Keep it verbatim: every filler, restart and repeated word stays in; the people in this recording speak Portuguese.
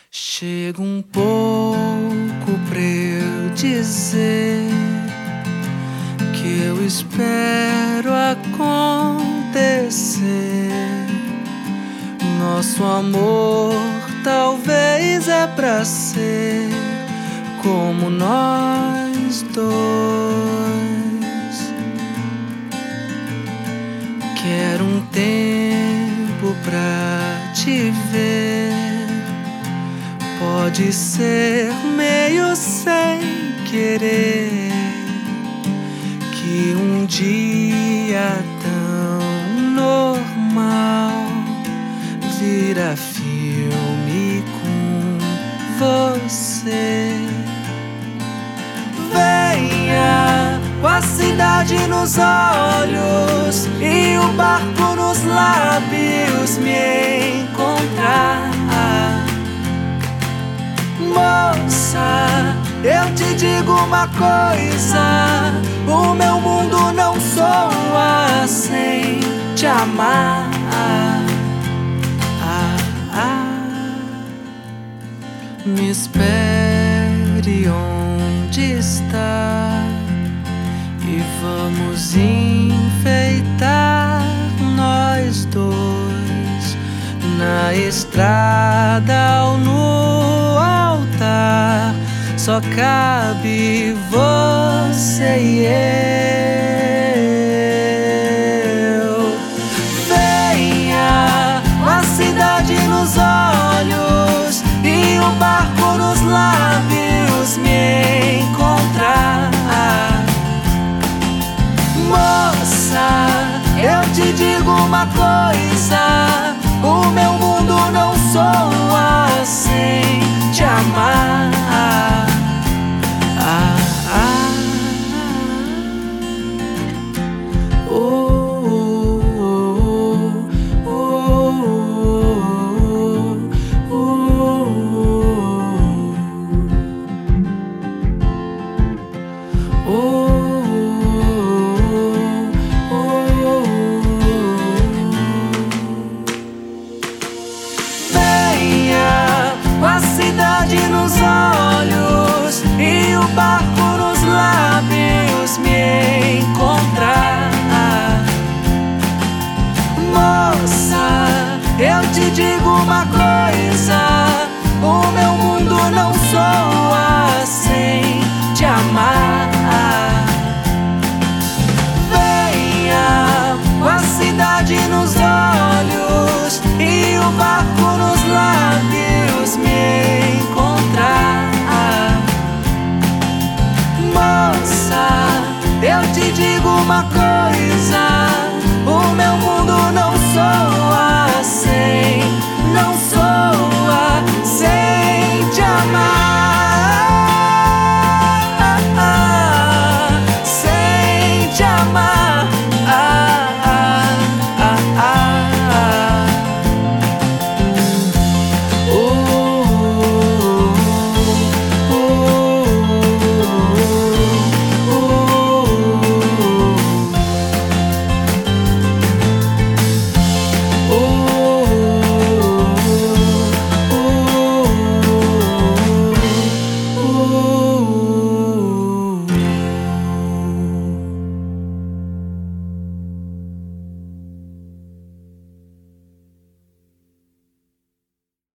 Chega um pouco pra eu dizer que eu espero acontecer. Nosso amor talvez é pra ser como nós dois. Quero um tempo pra te ver. Pode ser meio sem querer, que um dia tão normal vira filme com você. Venha com a cidade nos olhos e o barco nos lábios me encontrar. Moça, eu te digo uma coisa: o meu mundo não soa sem te amar. Ah, ah. Me espere onde está e vamos enfeitar nós dois na estrada ou no altar. Só cabe você e eu.